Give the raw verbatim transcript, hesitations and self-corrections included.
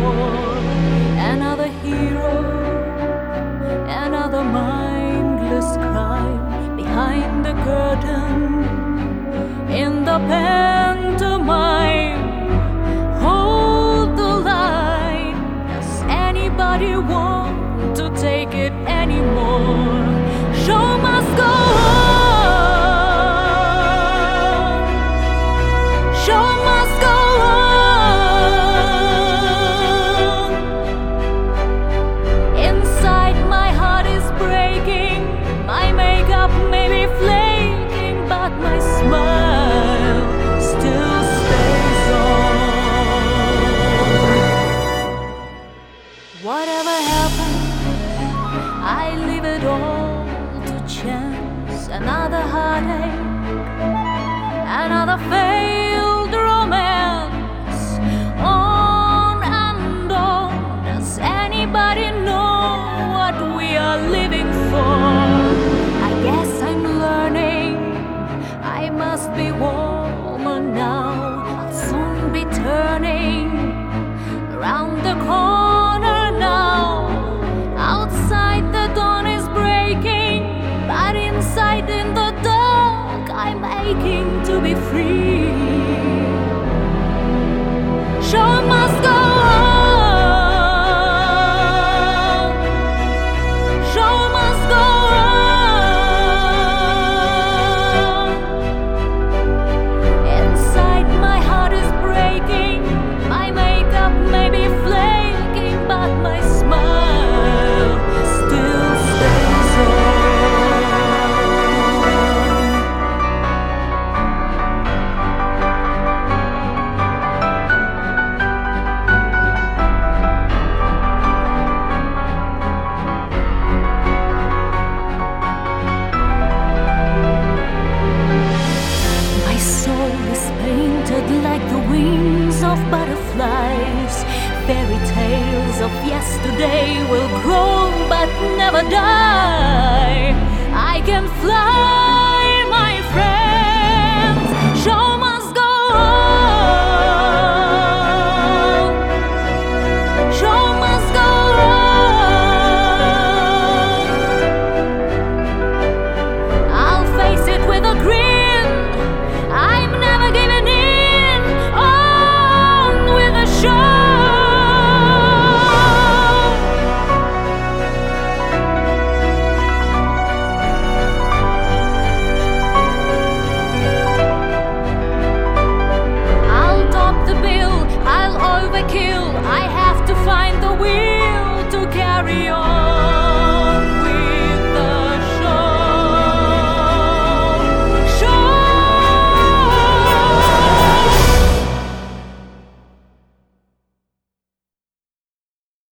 for another hero, another mindless crime behind the curtain in the pantomime. Hold the line. Does anybody want to take it anymore? Show must go on. Show must go on. Inside my heart is breaking. My makeup may be flaking, but my smile still stays on. Whatever happened, I leave it all to chance. Another heartache, another failed romance. On and on. Does anybody know what we are living for? I guess I'm learning. I must be warmer now. I'll soon be turning around the corner now. Outside the dawn is breaking, but inside in the dark I'm aching to be free. Show must go on. Show must go on. Inside my heart is breaking. My makeup may be flaking, but my smile still stays on. My soul is painted like the wings of butterflies. Fairy tales of yesterday will grow but never die. I can fly, my friends. Show must go on. Show must go on. I'll face it with a grin. I'm never giving in. On with the show. I'll top the bill, I'll overkill. I have to find the will to carry on.